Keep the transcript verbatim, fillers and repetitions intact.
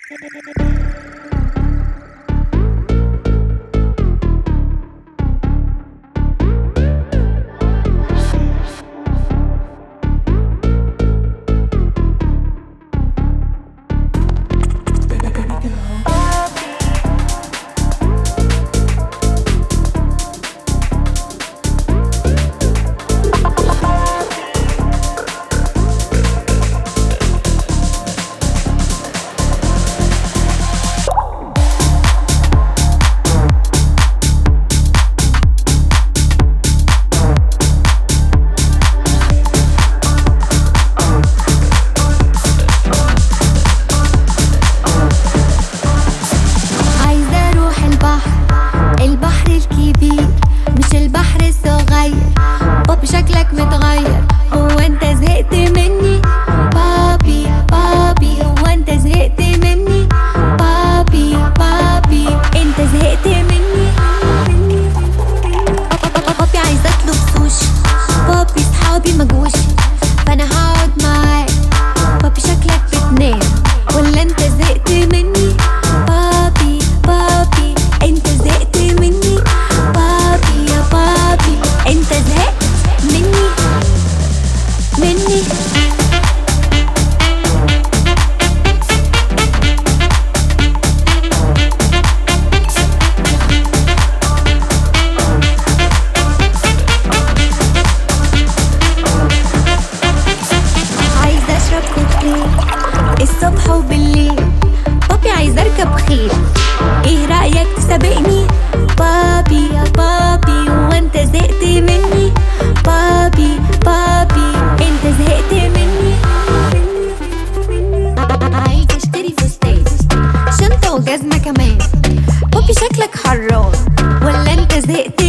بابي شكلك متغير، هو انت زهقت مني؟ بابي بابي هو انت زهقت مني؟ بابي بابي انت زهقت مني؟ بابي عايزة اطلب سوشي، بابي صحابي مجوش فانا هقعد معاك. بابي شكلك بتنام ولا انت زهقت مني؟ بابي بابي انت زهقت مني؟ بابي يا بابي انت زهقت مني مني عايزة اشرب كوكتيل الصبح وبالليل. بابي عايزة اركب خيل، ايه رأيك تسابقني؟ بابي يا بابي هو انت زهقت مني؟ بابي بابي انت زهقت مني؟ عايزة اشتري فستان شنطة وجزمة كمان. بابي شكلك حران ولا انت زهقت